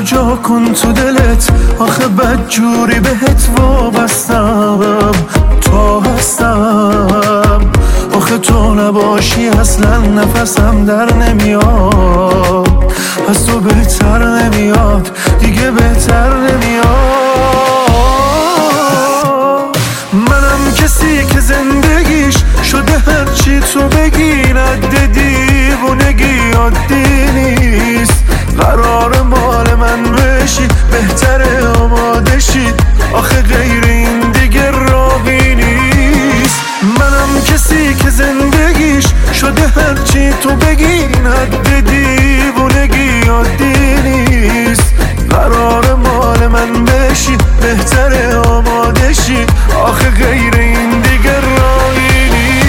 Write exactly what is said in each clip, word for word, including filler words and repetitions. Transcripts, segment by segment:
جا کن تو دلت، آخه بدجوری بهت وابستم، تا هستم. آخه تو نباشی اصلا نفسم در نمیاد، از تو بهتر نمیاد، دیگه بهتر نمیاد. منم کسی که زندگیش شده هرچی تو بگی، رد دیوونگی عادی نیست. قرار مال من بشی، بهتره آماده شی، آخه غیر این دیگه راهی نیست. منم کسی که زندگیش شده هرچی تو بگی، رد دیوونگی عادی نیست. قرار مال من بشی، بهتره آماده شی، آخه غیر این دیگه راهی نیست.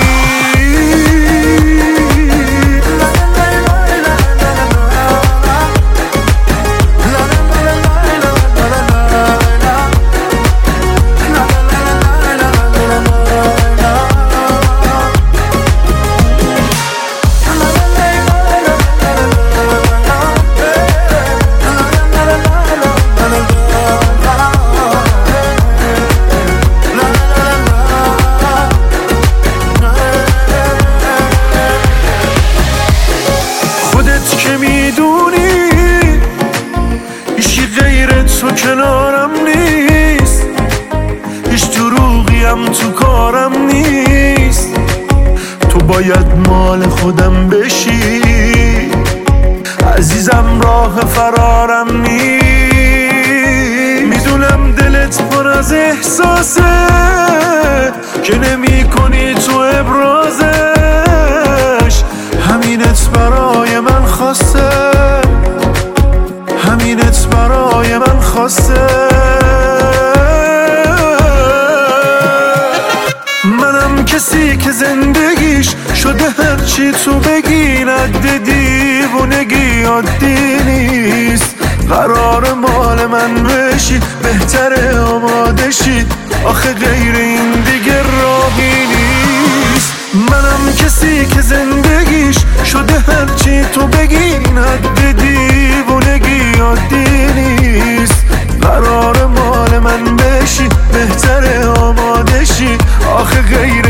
که میدونی هیچی غیر تو کنارم نیست، هیچ دروغی هم تو کارم نیست. تو باید مال خودم بشی عزیزم، راه فرارم نیست. میدونم دلت پر از احساسه که نمی کنی تو ابرازش، همینت برای من خواسته، همینت برای من خواسته. منم کسی که زندگیش شده هرچی تو بگی، رد دیوونگی عادی نیست. قرار مال من بشی، بهتره آماده شی، آخه غیر این دیگه راهی نیست. منم کسی که زندگیش شده هرچی تو بگی، رد دیوونگی عادی نیست. قرار مال من بشی، بهتره آماده شی، آخه غیر